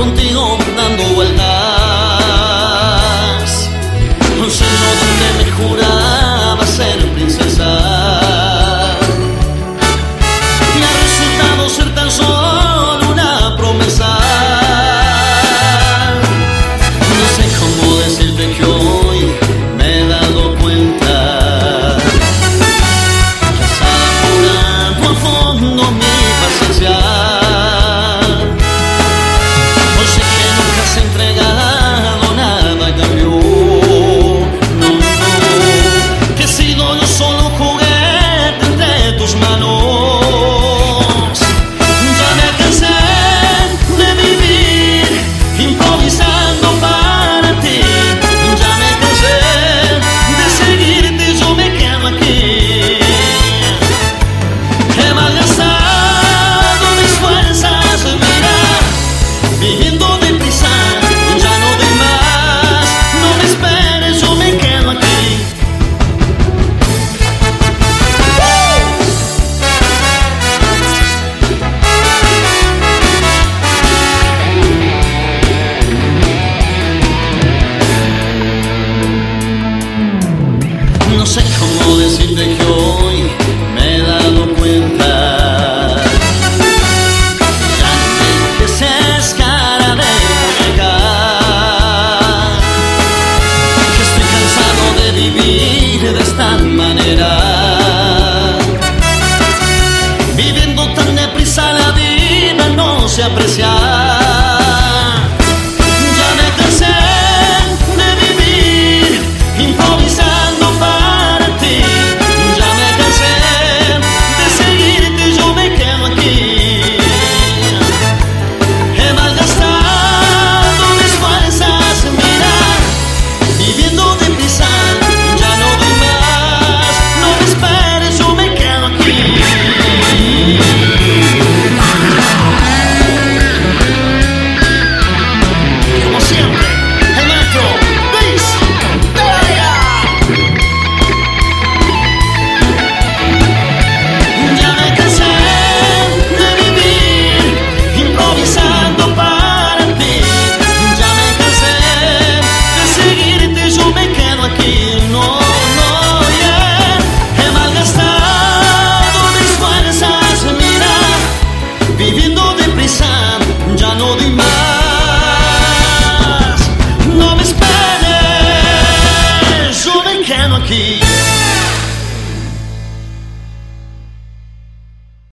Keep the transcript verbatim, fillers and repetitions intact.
contigo dando vueltas. Un sueño donde me juraba ser princesa y ha resultado ser tan solo una promesa. No sé cómo decirte que hoy me he dado cuenta que has apurado a fondo mi paciencia. Hoy sé que nunca has entregado nada a cambio. No, no, que he sido yo solo un juguete entre tus manos. Ya me cansé de vivir improvisando para ti. Ya me cansé de seguirte, yo me quedo aquí. He malgastado mis fuerzas, mira, viviendo deprisa. Ya no doy más, no me esperes, yo me quedo aquí. No sé cómo decirte que hoy me he dado cuenta. Ya no me dejes cara de muñeca, que estoy cansado de vivir de esta manera. Viviendo tan deprisa la vida no se aprecia.